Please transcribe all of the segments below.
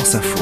France Info.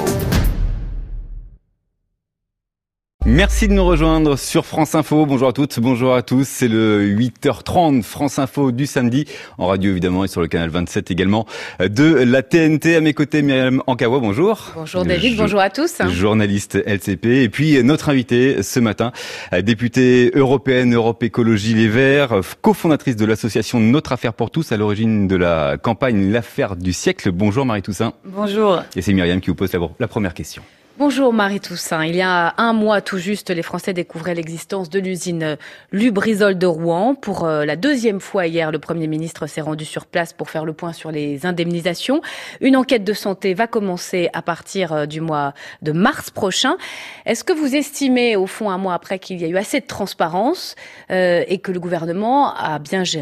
Merci de nous rejoindre sur France Info. Bonjour à toutes, bonjour à tous. C'est le 8h30 France Info du samedi, en radio évidemment et sur le canal 27 également de la TNT. À mes côtés, Myriam Ankawa, bonjour. Bonjour David, bonjour à tous. Journaliste LCP. Et puis notre invitée ce matin, députée européenne Europe Écologie Les Verts, cofondatrice de l'association Notre Affaire pour tous, à l'origine de la campagne L'Affaire du siècle. Bonjour Marie Toussaint. Bonjour. Et c'est Myriam qui vous pose la première question. Bonjour Marie Toussaint. Il y a un mois tout juste, les Français découvraient l'existence de l'usine Lubrizol de Rouen. Pour la deuxième fois hier, le Premier ministre s'est rendu sur place pour faire le point sur les indemnisations. Une enquête de santé va commencer à partir du mois de mars prochain. Est-ce que vous estimez, au fond, un mois après, qu'il y a eu assez de transparence et que le gouvernement a bien géré ?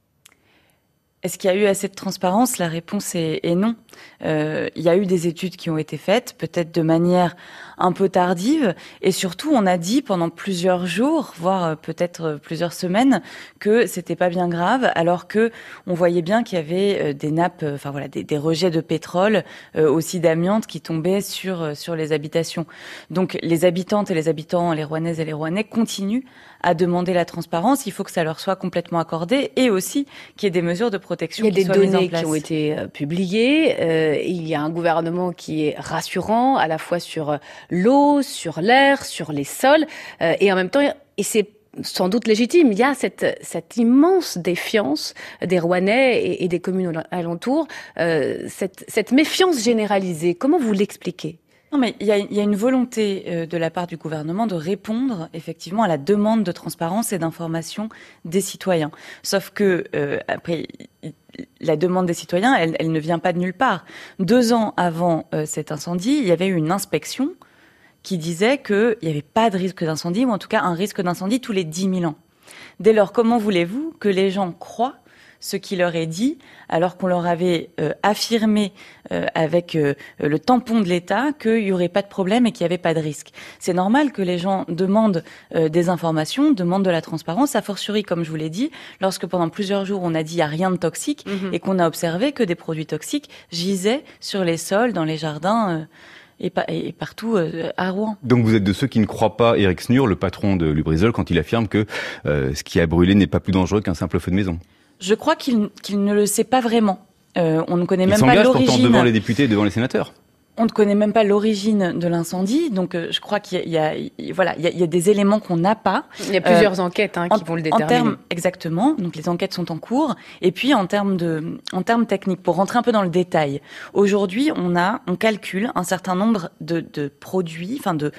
Est-ce qu'il y a eu assez de transparence ? La réponse est non. Il y a eu des études qui ont été faites, peut-être de manière un peu tardive, et surtout on a dit pendant plusieurs jours, voire peut-être plusieurs semaines, que c'était pas bien grave, alors que on voyait bien qu'il y avait des nappes, des rejets de pétrole, aussi d'amiante qui tombaient sur les habitations. Donc les habitantes et les habitants, les Rouennaises et les Rouennais continuent à demander la transparence. Il faut que ça leur soit complètement accordé et aussi qu'il y ait des mesures de protection qui soient mises en place. Il y a des données qui ont été publiées. Il y a un gouvernement qui est rassurant à la fois sur l'eau, sur l'air, sur les sols. Et en même temps, et c'est sans doute légitime, il y a cette immense défiance des Rouennais et des communes alentours, cette méfiance généralisée. Comment vous l'expliquez ? Non, mais il y a une volonté de la part du gouvernement de répondre effectivement à la demande de transparence et d'information des citoyens. Sauf que après, la demande des citoyens, elle ne vient pas de nulle part. 2 ans avant cet incendie, il y avait eu une inspection qui disait qu'il n'y avait pas de risque d'incendie, ou en tout cas un risque d'incendie tous les 10 000 ans. Dès lors, comment voulez-vous que les gens croient ce qui leur est dit, alors qu'on leur avait affirmé avec le tampon de l'État qu'il n'y aurait pas de problème et qu'il n'y avait pas de risque. C'est normal que les gens demandent des informations, demandent de la transparence, a fortiori, comme je vous l'ai dit, lorsque pendant plusieurs jours on a dit il n'y a rien de toxique et qu'on a observé que des produits toxiques gisaient sur les sols, dans les jardins et partout à Rouen. Donc vous êtes de ceux qui ne croient pas Éric Snur, le patron de Lubrizol, quand il affirme que ce qui a brûlé n'est pas plus dangereux qu'un simple feu de maison. Je crois qu'il ne le sait pas vraiment. On ne connaît même pas l'origine. Il s'engage pourtant devant les députés et devant les sénateurs. On ne connaît même pas l'origine de l'incendie, donc je crois qu'il y a des éléments qu'on n'a pas. Il y a plusieurs enquêtes qui vont le déterminer. Exactement, donc les enquêtes sont en cours. Et puis en termes techniques, pour rentrer un peu dans le détail, aujourd'hui on calcule un certain nombre de produits,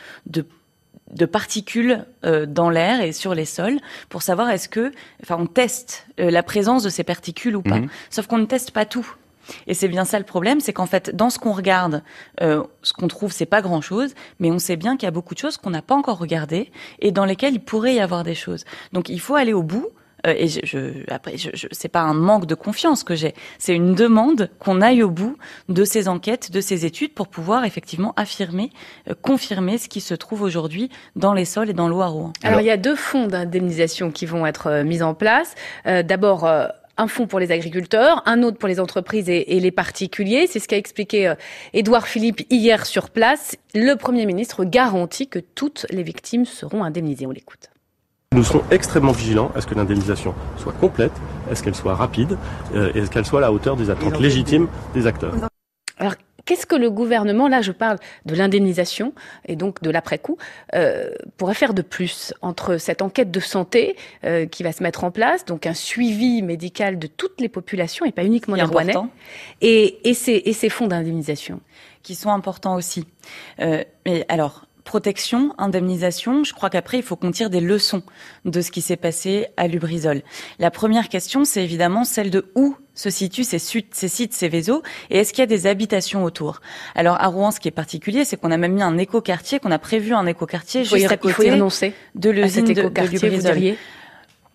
de particules dans l'air et sur les sols pour savoir on teste la présence de ces particules ou pas. Sauf qu'on ne teste pas tout. Et c'est bien ça le problème, c'est qu'en fait, dans ce qu'on regarde, ce qu'on trouve, c'est pas grand-chose, mais on sait bien qu'il y a beaucoup de choses qu'on n'a pas encore regardées et dans lesquelles il pourrait y avoir des choses. Donc il faut aller au bout. Et c'est pas un manque de confiance que j'ai, c'est une demande qu'on aille au bout de ces enquêtes, de ces études pour pouvoir effectivement confirmer ce qui se trouve aujourd'hui dans les sols et dans l'eau à Rouen. Alors il y a 2 fonds d'indemnisation qui vont être mis en place. D'abord, un fonds pour les agriculteurs, un autre pour les entreprises et les particuliers. C'est ce qu'a expliqué Édouard Philippe hier sur place. Le Premier ministre garantit que toutes les victimes seront indemnisées. On l'écoute. Nous serons extrêmement vigilants à ce que l'indemnisation soit complète, à ce qu'elle soit rapide et à ce qu'elle soit à la hauteur des attentes légitimes des acteurs. Alors, qu'est-ce que le gouvernement, là je parle de l'indemnisation et donc de l'après-coup, pourrait faire de plus entre cette enquête de santé qui va se mettre en place, donc un suivi médical de toutes les populations et pas uniquement des Rouennais, et ces fonds d'indemnisation qui sont importants aussi. Mais alors, protection, indemnisation, je crois qu'après, il faut qu'on tire des leçons de ce qui s'est passé à Lubrizol. La première question, c'est évidemment celle de où se situent ces sites, ces vaisseaux, et est-ce qu'il y a des habitations autour ? Alors, à Rouen, ce qui est particulier, c'est qu'on a même mis un écoquartier, qu'on a prévu un écoquartier juste à côté de l'usine de Lubrizol.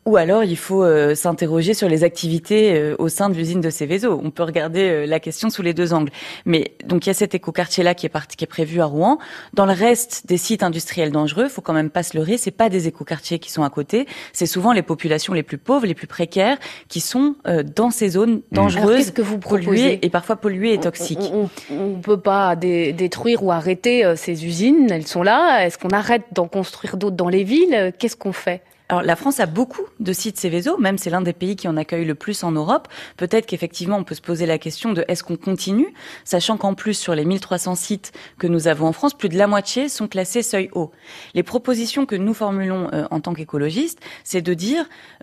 Ou alors, il faut s'interroger sur les activités au sein de l'usine de Seveso. On peut regarder la question sous les deux angles. Mais donc, il y a cet écoquartier-là qui est prévu à Rouen. Dans le reste des sites industriels dangereux, faut quand même pas se leurrer, c'est pas des écoquartiers qui sont à côté. C'est souvent les populations les plus pauvres, les plus précaires, qui sont dans ces zones dangereuses, alors, qu'est-ce que vous polluées et parfois polluées et toxiques. On peut pas détruire ou arrêter ces usines. Elles sont là. Est-ce qu'on arrête d'en construire d'autres dans les villes? Qu'est-ce qu'on fait? Alors, la France a beaucoup de sites Seveso, même c'est l'un des pays qui en accueille le plus en Europe. Peut-être qu'effectivement, on peut se poser la question de est-ce qu'on continue, sachant qu'en plus, sur les 1300 sites que nous avons en France, plus de la moitié sont classés seuil haut. Les propositions que nous formulons en tant qu'écologistes, c'est de dire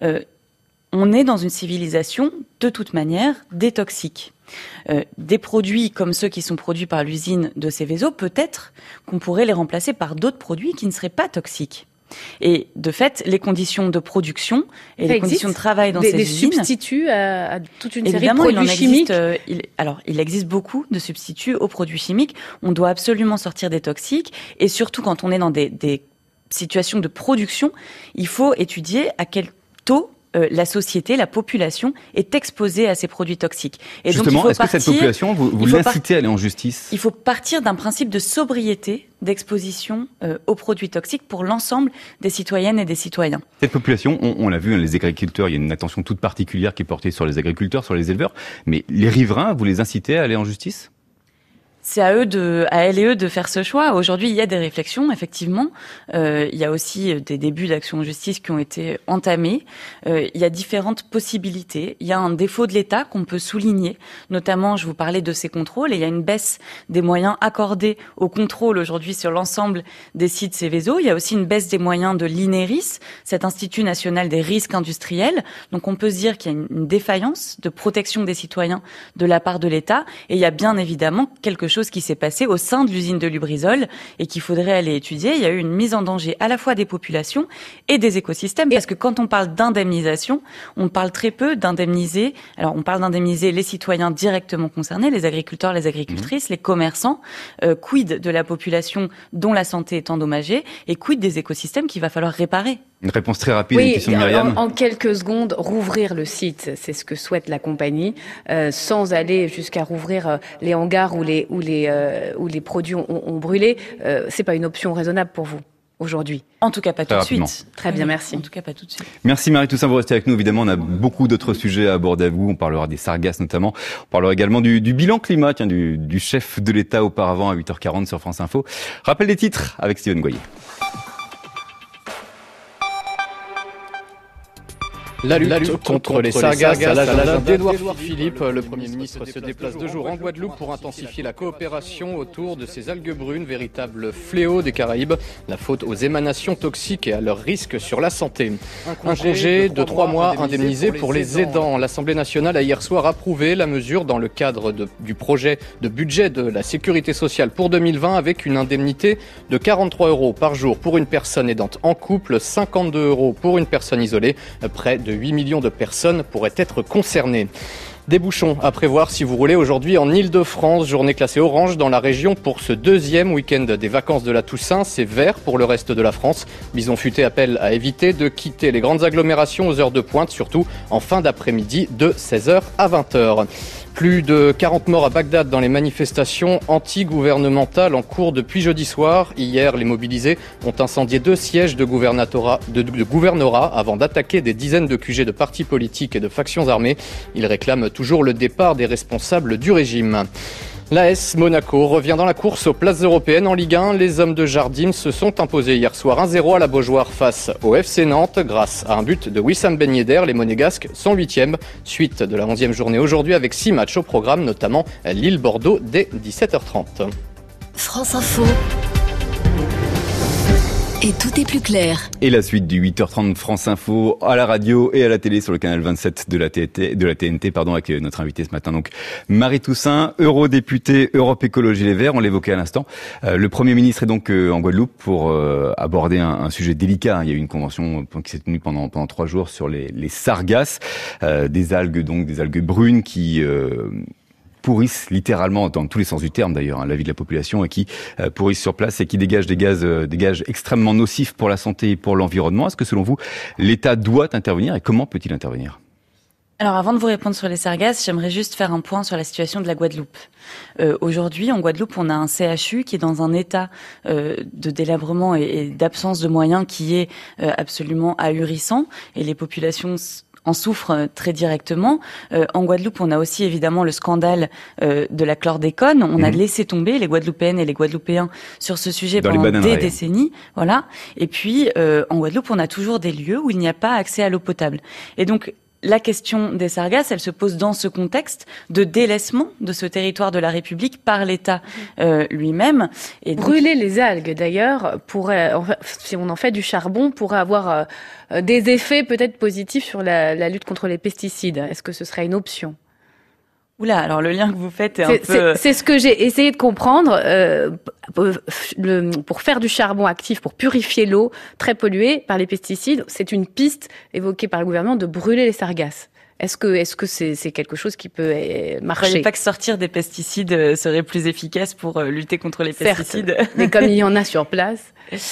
on est dans une civilisation, de toute manière, détoxique. Des produits comme ceux qui sont produits par l'usine de Seveso, peut-être qu'on pourrait les remplacer par d'autres produits qui ne seraient pas toxiques. Et de fait, les conditions de production et les conditions de travail dans ces usines... Des substituts à toute une série de produits chimiques. Il existe beaucoup de substituts aux produits chimiques. On doit absolument sortir des toxiques. Et surtout, quand on est dans des situations de production, il faut étudier à quel taux la société, la population est exposée à ces produits toxiques. Et justement, donc, est-ce que cette population, vous l'incitez à aller en justice? Il faut partir d'un principe de sobriété, d'exposition aux produits toxiques pour l'ensemble des citoyennes et des citoyens. Cette population, on l'a vu, les agriculteurs, il y a une attention toute particulière qui est portée sur les agriculteurs, sur les éleveurs, mais les riverains, vous les incitez à aller en justice? C'est à elles et eux de faire ce choix. Aujourd'hui, il y a des réflexions, effectivement. Il y a aussi des débuts d'action en justice qui ont été entamés. Il y a différentes possibilités. Il y a un défaut de l'État qu'on peut souligner. Notamment, je vous parlais de ces contrôles. Et il y a une baisse des moyens accordés au contrôle aujourd'hui sur l'ensemble des sites Seveso. Il y a aussi une baisse des moyens de l'INERIS, cet Institut national des risques industriels. Donc, on peut se dire qu'il y a une défaillance de protection des citoyens de la part de l'État. Et il y a bien évidemment quelque chose qui s'est passé au sein de l'usine de Lubrizol et qu'il faudrait aller étudier. Il y a eu une mise en danger à la fois des populations et des écosystèmes, parce que quand on parle d'indemnisation, on parle très peu d'indemniser. Alors, on parle d'indemniser les citoyens directement concernés, les agriculteurs, les agricultrices, les commerçants. Quid de la population dont la santé est endommagée et quid des écosystèmes qu'il va falloir réparer? Une réponse très rapide, une question de Myriam. En quelques secondes, rouvrir le site, c'est ce que souhaite la compagnie, sans aller jusqu'à rouvrir les hangars où les produits ont brûlé. C'est pas une option raisonnable pour vous aujourd'hui? En tout cas, pas tout de suite. Très bien, merci. En tout cas, pas tout de suite. Merci Marie Toussaint, vous restez avec nous. Évidemment, on a beaucoup d'autres sujets à aborder avec vous. On parlera des sargasses notamment. On parlera également du bilan climat, du chef de l'État auparavant à 8h40 sur France Info. Rappel des titres avec Steven Goyer. La lutte contre les sargasses à l'agenda d'Édouard Philippe. Le Premier ministre se déplace 2 jours en Guadeloupe pour intensifier la coopération autour de ces algues brunes, véritable fléau des Caraïbes. La faute aux émanations toxiques et à leur risque sur la santé. Un congé de 3 mois indemnisé pour les aidants. L'Assemblée nationale a hier soir approuvé la mesure dans le cadre du projet de budget de la sécurité sociale pour 2020 avec une indemnité de 43 € par jour pour une personne aidante en couple, 52 € pour une personne isolée. Près de 8 millions de personnes pourraient être concernées. Des bouchons à prévoir si vous roulez aujourd'hui en Ile-de-France. Journée classée orange dans la région pour ce 2e week-end des vacances de la Toussaint. C'est vert pour le reste de la France. Bison Futé appelle à éviter de quitter les grandes agglomérations aux heures de pointe, surtout en fin d'après-midi de 16h à 20h. Plus de 40 morts à Bagdad dans les manifestations anti-gouvernementales en cours depuis jeudi soir. Hier, les mobilisés ont incendié 2 sièges de gouvernorat avant d'attaquer des dizaines de QG de partis politiques et de factions armées. Ils réclament toujours le départ des responsables du régime. L'AS Monaco revient dans la course aux places européennes en Ligue 1. Les hommes de Jardim se sont imposés hier soir 1-0 à la Beaujoire face au FC Nantes grâce à un but de Wissam Ben Yedder. Les Monégasques sont 8e. Suite de la 11e journée aujourd'hui avec 6 matchs au programme, notamment Lille-Bordeaux dès 17h30. France Info. Et tout est plus clair. Et la suite du 8h30 France Info à la radio et à la télé sur le canal 27 de la TNT, avec notre invité ce matin, donc Marie Toussaint, eurodéputée Europe Écologie Les Verts. On l'évoquait à l'instant. Le Premier ministre est donc en Guadeloupe pour aborder un sujet délicat. Il y a eu une convention qui s'est tenue pendant 3 jours sur les sargasses, des algues brunes qui pourrissent littéralement, dans tous les sens du terme d'ailleurs, la vie de la population, et qui pourrissent sur place et qui dégagent des gaz extrêmement nocifs pour la santé et pour l'environnement. Est-ce que selon vous, l'État doit intervenir et comment peut-il intervenir ? Alors avant de vous répondre sur les sargasses, j'aimerais juste faire un point sur la situation de la Guadeloupe. Aujourd'hui, en Guadeloupe, on a un CHU qui est dans un état de délabrement et d'absence de moyens qui est absolument ahurissant, et les populations en souffrent très directement. En Guadeloupe, on a aussi évidemment le scandale de la chlordécone. On a laissé tomber les Guadeloupéennes et les Guadeloupéens sur ce sujet pendant des décennies. Voilà. Et puis, en Guadeloupe, on a toujours des lieux où il n'y a pas accès à l'eau potable. Et donc, la question des sargasses, elle se pose dans ce contexte de délaissement de ce territoire de la République par l'État lui-même. Et donc, brûler les algues, d'ailleurs, pourrait, si on en fait du charbon, pourrait avoir des effets peut-être positifs sur la lutte contre les pesticides. Est-ce que ce serait une option ? Oula, alors le lien que vous faites est un peu... C'est ce que j'ai essayé de comprendre. Pour faire du charbon actif, pour purifier l'eau très polluée par les pesticides, c'est une piste évoquée par le gouvernement de brûler les sargasses. Est-ce que c'est quelque chose qui peut marcher ? Je ne croyais pas que sortir des pesticides serait plus efficace pour lutter contre les pesticides. Certes, mais comme il y en a sur place...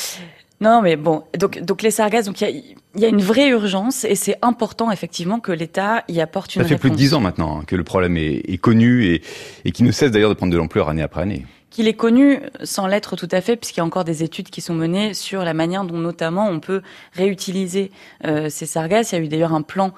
Non, mais bon, donc les sargasses, donc il y a une vraie urgence et c'est important effectivement que l'État y apporte une réponse. Ça fait plus de 10 ans maintenant que le problème est connu et qui ne cesse d'ailleurs de prendre de l'ampleur année après année. Qu'il est connu sans l'être tout à fait, puisqu'il y a encore des études qui sont menées sur la manière dont notamment on peut réutiliser ces sargasses. Il y a eu d'ailleurs un plan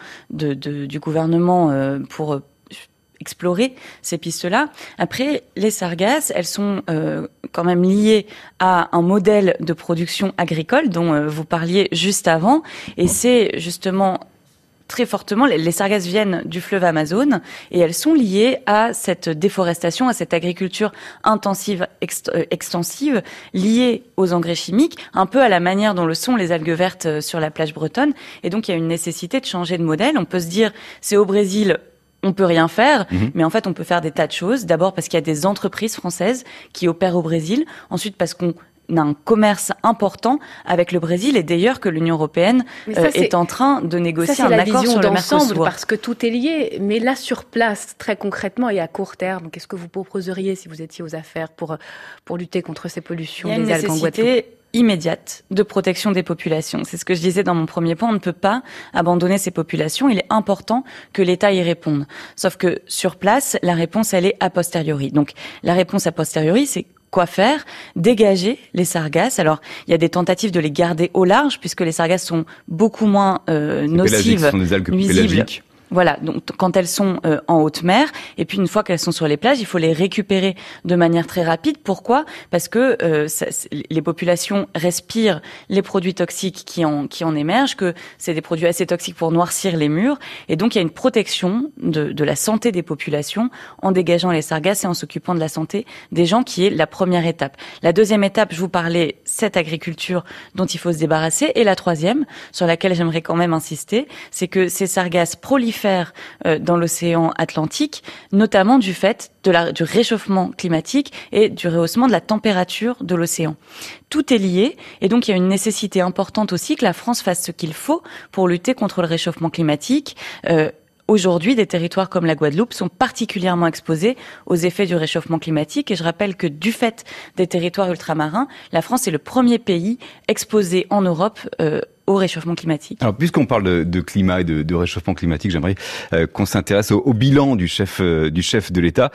du gouvernement pour explorer ces pistes-là. Après, les sargasses, elles sont quand même liées à un modèle de production agricole dont vous parliez juste avant, et c'est justement très fortement, les sargasses viennent du fleuve Amazon et elles sont liées à cette déforestation, à cette agriculture intensive, extensive, liée aux engrais chimiques, un peu à la manière dont le sont les algues vertes sur la plage bretonne. Et donc, il y a une nécessité de changer de modèle. On peut se dire, c'est au Brésil, on peut rien faire, mais en fait, on peut faire des tas de choses. D'abord parce qu'il y a des entreprises françaises qui opèrent au Brésil. Ensuite, parce qu'on a un commerce important avec le Brésil et d'ailleurs que l'Union européenne est en train de négocier un accord sur le Mercosur. Parce que tout est lié. Mais là, sur place, très concrètement et à court terme, qu'est-ce que vous proposeriez si vous étiez aux affaires pour lutter contre ces pollutions des algues en Guadeloupe ? Il y a une nécessité immédiate de protection des populations. C'est ce que je disais dans mon premier point. On ne peut pas abandonner ces populations. Il est important que l'État y réponde. Sauf que sur place, la réponse, elle est a posteriori. Donc, la réponse a posteriori, c'est quoi faire ? Dégager les sargasses. Alors, il y a des tentatives de les garder au large, puisque les sargasses sont beaucoup moins nocives, ce sont des algues nuisibles. Pélagiques. Voilà, donc quand elles sont en haute mer, et puis une fois qu'elles sont sur les plages, il faut les récupérer de manière très rapide. Pourquoi ? Parce que les populations respirent les produits toxiques qui en émergent, que c'est des produits assez toxiques pour noircir les murs, et donc il y a une protection de la santé des populations en dégageant les sargasses et en s'occupant de la santé des gens, qui est la première étape. La deuxième étape, je vous parlais, cette agriculture dont il faut se débarrasser, et la troisième, sur laquelle j'aimerais quand même insister, c'est que ces sargasses prolifèrent dans l'océan Atlantique, notamment du fait du réchauffement climatique et du rehaussement de la température de l'océan. Tout est lié et donc il y a une nécessité importante aussi que la France fasse ce qu'il faut pour lutter contre le réchauffement climatique. Aujourd'hui, des territoires comme la Guadeloupe sont particulièrement exposés aux effets du réchauffement climatique et je rappelle que du fait des territoires ultramarins, la France est le premier pays exposé en Europe au réchauffement climatique. Alors, puisqu'on parle de climat et de réchauffement climatique, j'aimerais qu'on s'intéresse au bilan du chef de l'État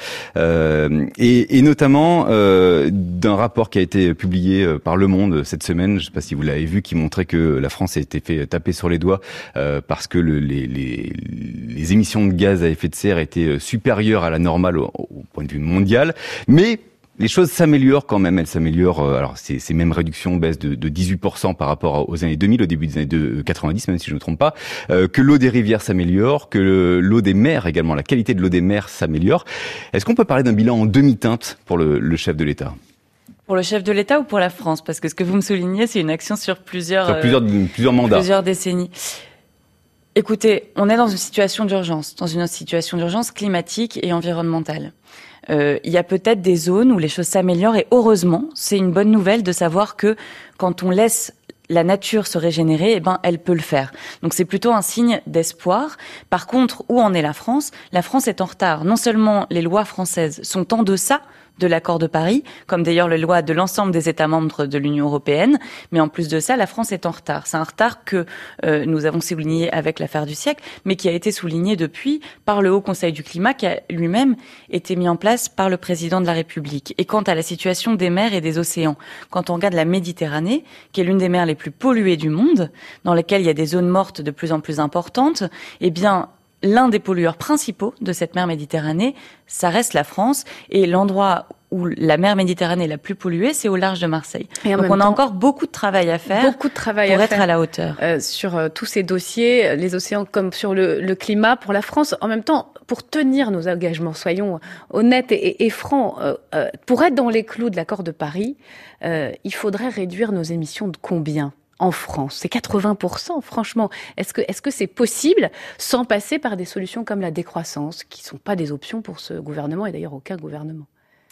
et notamment d'un rapport qui a été publié par Le Monde cette semaine. Je ne sais pas si vous l'avez vu, qui montrait que la France a été fait taper sur les doigts parce que les émissions de gaz à effet de serre étaient supérieures à la normale au point de vue mondial, mais les choses s'améliorent quand même, elles s'améliorent. Alors ces mêmes réductions baissent de 18% par rapport aux années 2000, au début des années 90, même si je ne me trompe pas. Que l'eau des rivières s'améliore, que l'eau des mers également, la qualité de l'eau des mers s'améliore. Est-ce qu'on peut parler d'un bilan en demi-teinte pour le chef de l'État ? Pour le chef de l'État ou pour la France ? Parce que ce que vous me soulignez, c'est une action sur plusieurs mandats, plusieurs décennies. Écoutez, on est dans une situation d'urgence climatique et environnementale. Il y a peut-être des zones où les choses s'améliorent et heureusement, c'est une bonne nouvelle de savoir que quand on laisse la nature se régénérer, eh ben, elle peut le faire. Donc c'est plutôt un signe d'espoir. Par contre, où en est la France ? La France est en retard. Non seulement les lois françaises sont en deçà de l'accord de Paris, comme d'ailleurs les lois de l'ensemble des États membres de l'Union européenne. Mais en plus de ça, la France est en retard. C'est un retard que nous avons souligné avec l'affaire du siècle, mais qui a été souligné depuis par le Haut Conseil du climat, qui a lui-même été mis en place par le président de la République. Et quant à la situation des mers et des océans, quand on regarde la Méditerranée, qui est l'une des mers les plus polluées du monde, dans lesquelles il y a des zones mortes de plus en plus importantes, eh bien, l'un des pollueurs principaux de cette mer Méditerranée, ça reste la France. Et l'endroit où la mer Méditerranée est la plus polluée, c'est au large de Marseille. Donc on a encore beaucoup de travail à faire pour être à la hauteur. Sur tous ces dossiers, les océans comme sur le climat, pour la France, en même temps, pour tenir nos engagements, soyons honnêtes et francs, pour être dans les clous de l'accord de Paris, il faudrait réduire nos émissions de combien ? En France, c'est 80%, franchement. Est-ce que c'est possible sans passer par des solutions comme la décroissance, qui ne sont pas des options pour ce gouvernement et d'ailleurs aucun gouvernement ?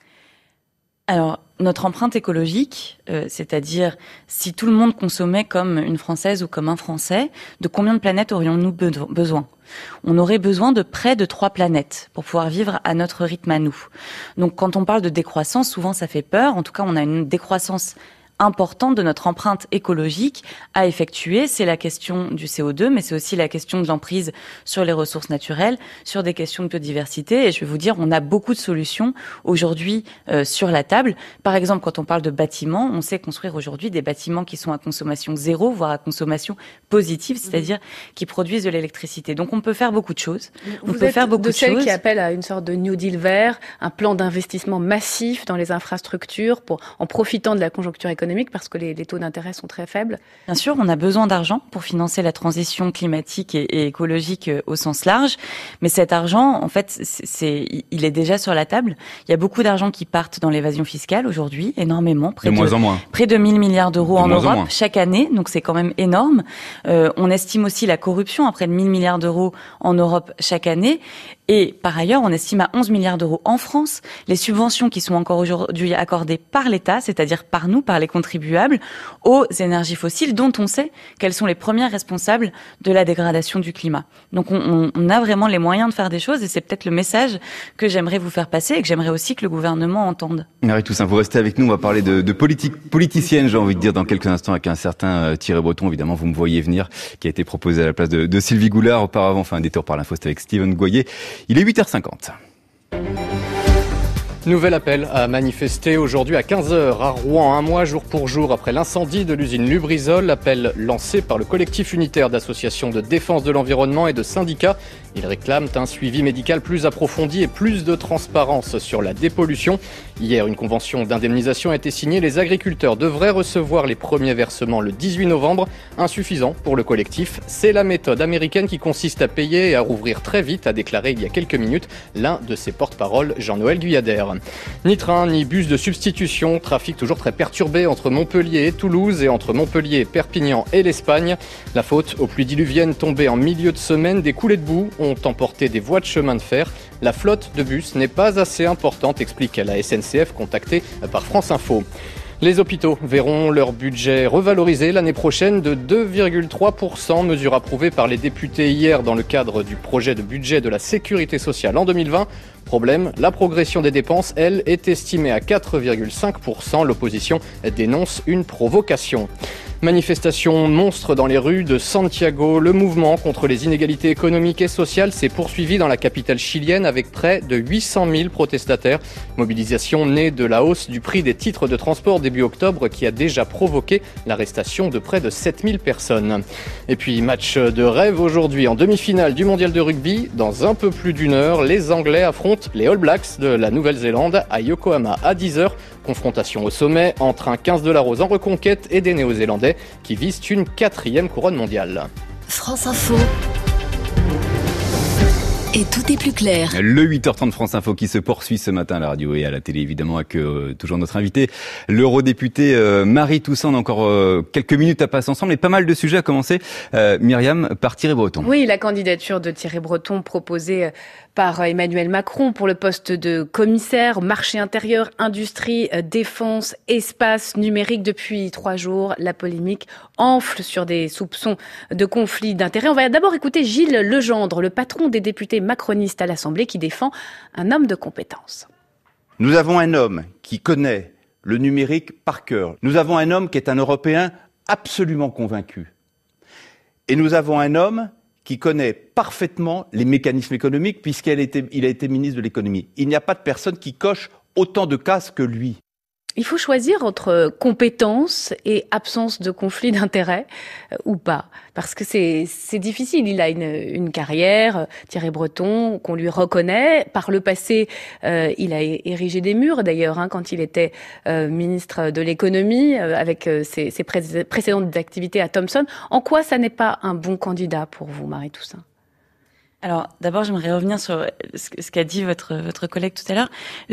Alors, notre empreinte écologique, c'est-à-dire si tout le monde consommait comme une Française ou comme un Français, de combien de planètes aurions-nous besoin ? On aurait besoin de près de 3 planètes pour pouvoir vivre à notre rythme à nous. Donc, quand on parle de décroissance, souvent ça fait peur. En tout cas, on a une décroissance importante de notre empreinte écologique à effectuer. C'est la question du CO2, mais c'est aussi la question de l'emprise sur les ressources naturelles, sur des questions de biodiversité. Et je vais vous dire, on a beaucoup de solutions aujourd'hui sur la table. Par exemple, quand on parle de bâtiments, on sait construire aujourd'hui des bâtiments qui sont à consommation zéro, voire à consommation positive, c'est-à-dire qui produisent de l'électricité. Donc on peut faire beaucoup de choses. Vous êtes de celles qui appellent à une sorte de New Deal vert, un plan d'investissement massif dans les infrastructures en profitant de la conjoncture économique, parce que les taux d'intérêt sont très faibles. Bien sûr, on a besoin d'argent pour financer la transition climatique et écologique au sens large. Mais cet argent, en fait, il est déjà sur la table. Il y a beaucoup d'argent qui partent dans l'évasion fiscale aujourd'hui, énormément. Près de 1000 milliards d'euros en Europe chaque année. Donc c'est quand même énorme. On estime aussi la corruption à près de 1000 milliards d'euros en Europe chaque année. Et par ailleurs, on estime à 11 milliards d'euros en France les subventions qui sont encore aujourd'hui accordées par l'État, c'est-à-dire par nous, par les contribuables, aux énergies fossiles dont on sait qu'elles sont les premières responsables de la dégradation du climat. Donc on a vraiment les moyens de faire des choses et c'est peut-être le message que j'aimerais vous faire passer et que j'aimerais aussi que le gouvernement entende. Marie Toussaint, vous restez avec nous, on va parler de politicienne, j'ai envie de dire, dans quelques instants avec un certain Thierry Breton, évidemment, vous me voyez venir, qui a été proposé à la place de Sylvie Goulard auparavant, enfin un détour par l'info, c'était avec Steven Goyer. Il est 8h50. Nouvel appel à manifester aujourd'hui à 15h à Rouen, un mois jour pour jour après l'incendie de l'usine Lubrizol. Appel lancé par le collectif unitaire d'associations de défense de l'environnement et de syndicats. Ils réclament un suivi médical plus approfondi et plus de transparence sur la dépollution. Hier, une convention d'indemnisation a été signée. Les agriculteurs devraient recevoir les premiers versements le 18 novembre. Insuffisant pour le collectif. C'est la méthode américaine qui consiste à payer et à rouvrir très vite, a déclaré il y a quelques minutes l'un de ses porte-parole, Jean-Noël Guyader. Ni train, ni bus de substitution. Trafic toujours très perturbé entre Montpellier et Toulouse et entre Montpellier, Perpignan et l'Espagne. La faute aux pluies diluviennes tombées en milieu de semaine. Des coulées de boue ont emporté des voies de chemin de fer. La flotte de bus n'est pas assez importante, explique la SNCF contactée par France Info. Les hôpitaux verront leur budget revalorisé l'année prochaine de 2,3%, mesure approuvée par les députés hier dans le cadre du projet de budget de la sécurité sociale en 2020. Problème, la progression des dépenses, elle, est estimée à 4,5%. L'opposition dénonce une provocation. Manifestation monstre dans les rues de Santiago. Le mouvement contre les inégalités économiques et sociales s'est poursuivi dans la capitale chilienne avec près de 800 000 protestataires. Mobilisation née de la hausse du prix des titres de transport début octobre qui a déjà provoqué l'arrestation de près de 7000 personnes. Et puis match de rêve aujourd'hui en demi-finale du mondial de rugby. Dans un peu plus d'une heure, les Anglais affrontent les All Blacks de la Nouvelle-Zélande à Yokohama à 10h. Confrontation au sommet entre un 15 de la Rose en reconquête et des Néo-Zélandais qui visent une 4e couronne mondiale. France Info. Et tout est plus clair. Le 8h30 France Info qui se poursuit ce matin à la radio et à la télé, évidemment, avec toujours notre invité, l'eurodéputé Marie Toussaint. On a encore quelques minutes à passer ensemble et pas mal de sujets à commencer. Myriam, par Thierry Breton. Oui, la candidature de Thierry Breton proposée par Emmanuel Macron pour le poste de commissaire, marché intérieur, industrie, défense, espace numérique. Depuis 3 jours, la polémique enfle sur des soupçons de conflit d'intérêts. On va d'abord écouter Gilles Legendre, le patron des députés macronistes à l'Assemblée, qui défend un homme de compétence. Nous avons un homme qui connaît le numérique par cœur. Nous avons un homme qui est un Européen absolument convaincu. Et nous avons un homme qui connaît parfaitement les mécanismes économiques puisqu'il a été ministre de l'économie. Il n'y a pas de personne qui coche autant de cases que lui. Il faut choisir entre compétence et absence de conflit d'intérêts ou pas, parce que c'est difficile. Il a une carrière, Thierry Breton, qu'on lui reconnaît. Par le passé, il a érigé des murs d'ailleurs quand il était ministre de l'économie avec ses précédentes activités à Thomson. En quoi ça n'est pas un bon candidat pour vous, Marie Toussaint ? Alors, d'abord, j'aimerais revenir sur ce qu'a dit votre collègue tout à l'heure.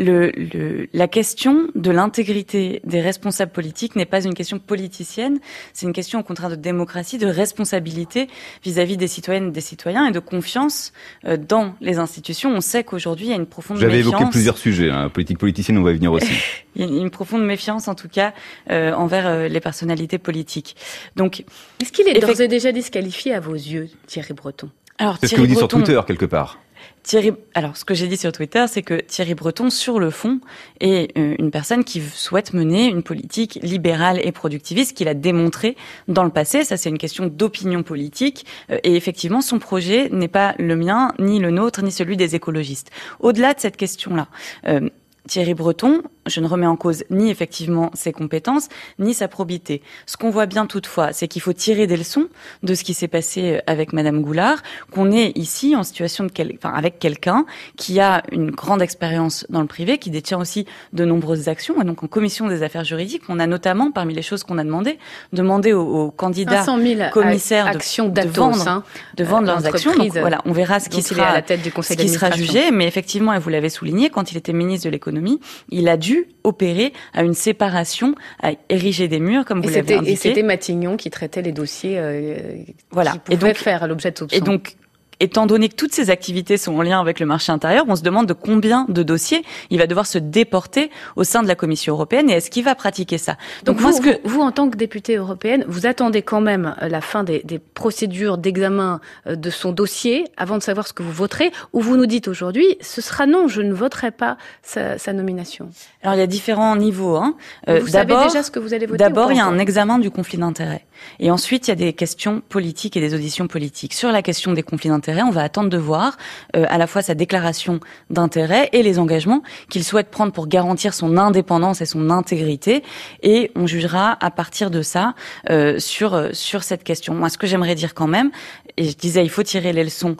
La question de l'intégrité des responsables politiques n'est pas une question politicienne, c'est une question au contraire de démocratie, de responsabilité vis-à-vis des citoyennes et des citoyens et de confiance dans les institutions. On sait qu'aujourd'hui, il y a une profonde méfiance. J'avais évoqué plusieurs sujets, politique politicienne, on va y venir aussi. Il y a une profonde méfiance, en tout cas, envers les personnalités politiques. Donc, est-ce qu'il est d'ores et déjà disqualifié à vos yeux, Thierry Breton ? Alors, c'est ce que vous dites sur Twitter, quelque part. Alors, ce que j'ai dit sur Twitter, c'est que Thierry Breton, sur le fond, est une personne qui souhaite mener une politique libérale et productiviste, qu'il a démontré dans le passé. Ça, c'est une question d'opinion politique. Et effectivement, son projet n'est pas le mien, ni le nôtre, ni celui des écologistes. Au-delà de cette question-là, Thierry Breton, je ne remets en cause ni effectivement ses compétences, ni sa probité. Ce qu'on voit bien toutefois, c'est qu'il faut tirer des leçons de ce qui s'est passé avec Madame Goulard, qu'on est ici en situation avec quelqu'un qui a une grande expérience dans le privé, qui détient aussi de nombreuses actions. Et donc en commission des affaires juridiques, on a notamment, parmi les choses qu'on a demandé aux candidats commissaires de vendre leurs actions. Donc voilà, on verra ce qui sera à la tête du conseil d'administration. Jugé. Mais effectivement, et vous l'avez souligné, quand il était ministre de l'économie, il a dû opérer à une séparation, à ériger des murs, comme vous l'avez indiqué. Et c'était Matignon qui traitait les dossiers qui pouvaient faire l'objet de soupçons. Et donc, étant donné que toutes ces activités sont en lien avec le marché intérieur, on se demande de combien de dossiers il va devoir se déporter au sein de la Commission européenne et est-ce qu'il va pratiquer ça. Donc vous, en tant que députée européenne, vous attendez quand même la fin des procédures d'examen de son dossier avant de savoir ce que vous voterez, ou vous nous dites aujourd'hui, ce sera non, je ne voterai pas sa nomination. Alors il y a différents niveaux. Vous savez déjà ce que vous allez voter? D'abord, il y a un examen du conflit d'intérêts. Et ensuite, il y a des questions politiques et des auditions politiques. Sur la question des conflits d'intérêts, on va attendre de voir à la fois sa déclaration d'intérêt et les engagements qu'il souhaite prendre pour garantir son indépendance et son intégrité. Et on jugera à partir de ça sur cette question. Moi, ce que j'aimerais dire quand même, et je disais, il faut tirer les leçons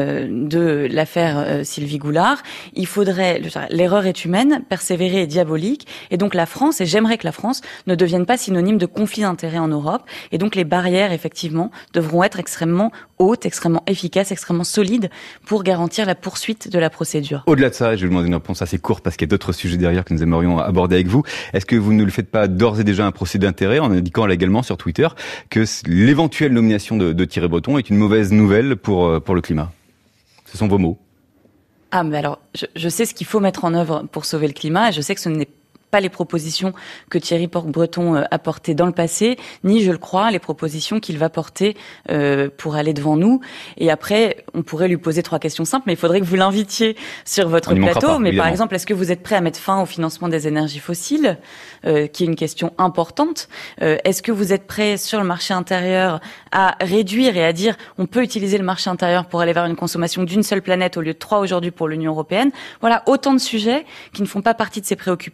de l'affaire Sylvie Goulard. Il faudrait, l'erreur est humaine, persévérer est diabolique. Et donc la France, et j'aimerais que la France ne devienne pas synonyme de conflit d'intérêts en Europe. Et donc les barrières, effectivement, devront être extrêmement hautes, extrêmement efficaces, extrêmement solides pour garantir la poursuite de la procédure. Au-delà de ça, je vais vous demander une réponse assez courte parce qu'il y a d'autres sujets derrière que nous aimerions aborder avec vous. Est-ce que vous ne le faites pas d'ores et déjà un procès d'intérêt en indiquant également sur Twitter que l'éventuelle nomination de Thierry Breton est une mauvaise nouvelle pour le climat? Ce sont vos mots. Ah, mais alors, je sais ce qu'il faut mettre en œuvre pour sauver le climat et je sais que ce n'est pas les propositions que Thierry Breton a portées dans le passé, ni, je le crois, les propositions qu'il va porter pour aller devant nous. Et après, on pourrait lui poser 3 questions simples, mais il faudrait que vous l'invitiez sur votre plateau. Mais par exemple, est-ce que vous êtes prêt à mettre fin au financement des énergies fossiles, qui est une question importante? Est-ce que vous êtes prêt sur le marché intérieur à réduire et à dire on peut utiliser le marché intérieur pour aller vers une consommation d'une seule planète au lieu de 3 aujourd'hui pour l'Union européenne? Voilà, autant de sujets qui ne font pas partie de ses préoccupations. Et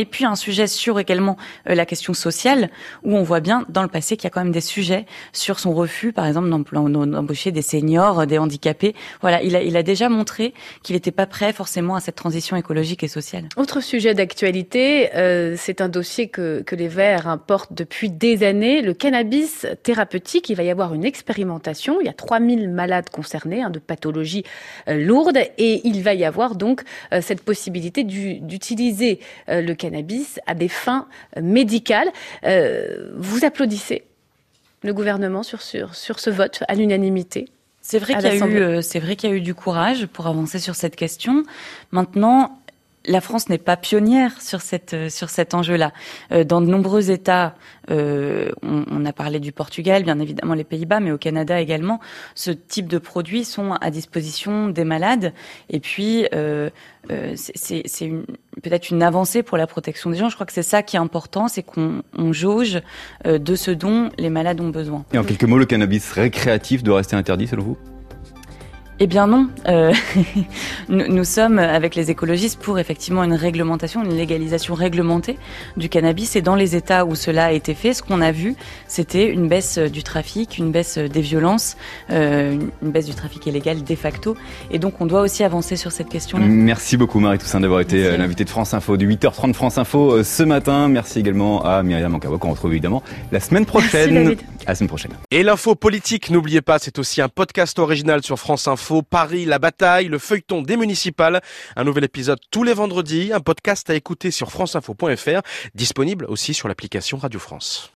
et puis un sujet sur également la question sociale, où on voit bien dans le passé qu'il y a quand même des sujets sur son refus, par exemple, d'embaucher des seniors, des handicapés. Voilà, il a déjà montré qu'il n'était pas prêt forcément à cette transition écologique et sociale. Autre sujet d'actualité, c'est un dossier que les Verts portent depuis des années, le cannabis thérapeutique. Il va y avoir une expérimentation. Il y a 3000 malades concernés de pathologies lourdes et il va y avoir donc cette possibilité d'utiliser le cannabis à des fins médicales. Vous applaudissez le gouvernement sur ce vote à l'unanimité? C'est vrai qu'il y a eu du courage pour avancer sur cette question. Maintenant, la France n'est pas pionnière sur cet enjeu-là. Dans de nombreux États, on a parlé du Portugal, bien évidemment les Pays-Bas, mais au Canada également, ce type de produits sont à disposition des malades. Et puis, c'est peut-être une avancée pour la protection des gens. Je crois que c'est ça qui est important, c'est qu'on jauge de ce dont les malades ont besoin. Et en quelques mots, le cannabis récréatif doit rester interdit selon vous ? Eh bien non, nous sommes avec les écologistes pour effectivement une réglementation, une légalisation réglementée du cannabis, et dans les États où cela a été fait, ce qu'on a vu, c'était une baisse du trafic, une baisse des violences, une baisse du trafic illégal de facto, et donc on doit aussi avancer sur cette question-là. Merci beaucoup Marie Toussaint d'avoir été l'invitée de France Info, de 8h30 France Info ce matin. Merci également à Myriam Ankabok, qu'on retrouve évidemment la semaine prochaine. Merci David. À la semaine prochaine. Et l'info politique, n'oubliez pas, c'est aussi un podcast original sur France Info. Paris, la bataille, le feuilleton des municipales. Un nouvel épisode tous les vendredis. Un podcast à écouter sur franceinfo.fr. Disponible aussi sur l'application Radio France.